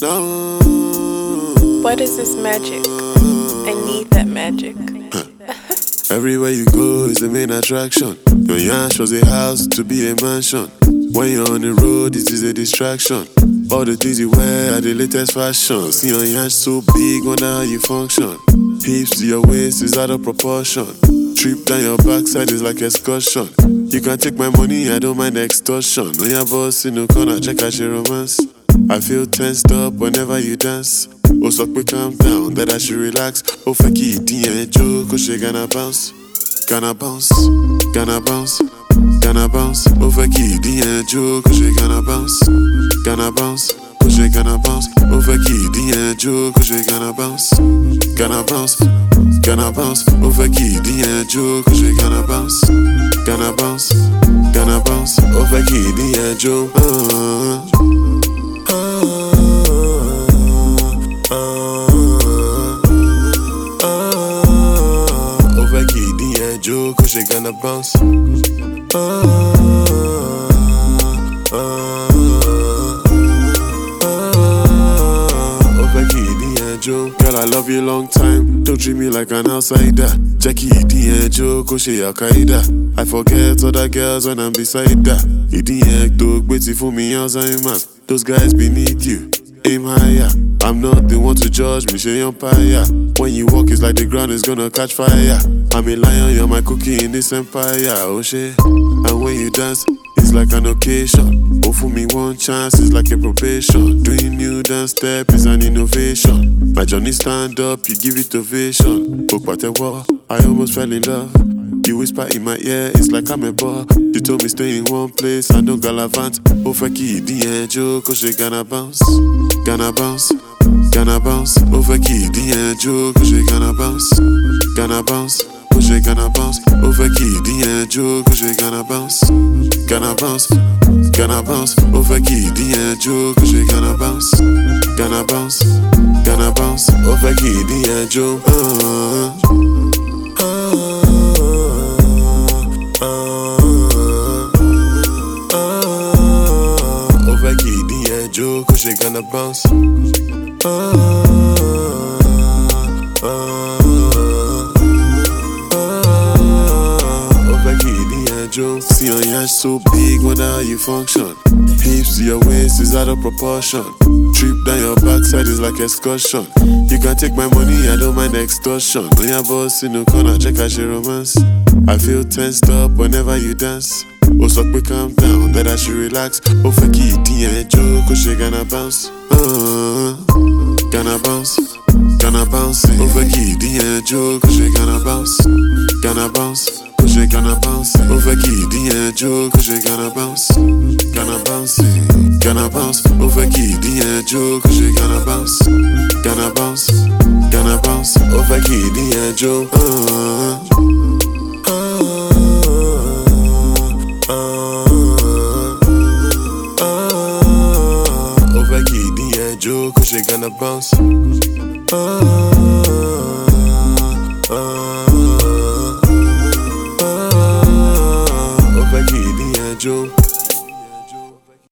What is this magic? I need that magic. Everywhere you go is the main attraction. Your yash was a house to be a mansion. When you're on the road, it is a distraction. All the things you wear are the latest fashion. See your yash so big, wonder how you function. Hips to your waist is out of proportion. Trip down your backside is like excursion. You can take my money, I don't mind extortion. When your boss in the corner, check out your romance. I feel tensed up whenever you dance. Oh, so quick, calm down, that I should relax. Oh, fuck it, joke, oh, she gonna bounce. Gonna bounce, gonna bounce, gonna bounce. Oh, fuck it, joke, oh, she gonna bounce. Gonna bounce, oh, she gonna bounce. Oh, fuck it, joke, oh, she gonna bounce. Gonna bounce, gonna bounce. Oh, fuck it, joke, oh, she gonna bounce. Gonna bounce, gonna bounce. Oh, fuck it, joke. Joke, cause she gonna bounce. Girl, I love you long time. Don't treat me like an outsider. Jackie, joke, cause she Al-Qaeda. I forget other girls when I'm beside her. Dog, waiting for me, Alzheimer's. Those guys beneath you, aim higher. I'm not the one to judge me, she umpire. When you walk, it's like the ground is gonna catch fire. I'm a lion, you're my cookie in this empire, oh shit. And when you dance, it's like an occasion. Oh, for me one chance, it's like a probation. Doing new dance step is an innovation. My journey stand up, you give it ovation. I almost fell in love. You whisper in my ear, it's like I'm a ball. You told me stay in one place, I don't galavant. Oh, faki, joke, cause she gonna bounce. Gonna bounce, gonna bounce. Oh, faki, joke, cause she gonna bounce. Gonna bounce, cause she gonna bounce. Oh, faki, joke, cause she gonna bounce. Gonna bounce, gonna bounce. Oh, faki, joke, cause she gonna bounce. Gonna bounce, gonna bounce. Oh, faki, joke. Joke, cause she gonna bounce. See your yash so big, wonder how you function. Hips to your waist is out of proportion. Trip down your backside is like excursion. You can take my money, I don't mind extortion. When your boss in the corner, check out your romance. I feel tensed up whenever you dance. Oh, so quick, calm down, that I should relax. Oh, fuck it, joke, cause she gonna bounce. Gonna bounce, gonna bounce. Oh, fuck it, joke, cause she gonna bounce. Gonna bounce, cause she gonna bounce. Oh, fuck it, joke, cause she gonna bounce. Gonna bounce, gonna bounce. Oh, fuck it, joke, cause she gonna bounce. Gonna bounce, gonna bounce. Oh, fuck it, joke. Joke, cause she gonna bounce. Joke.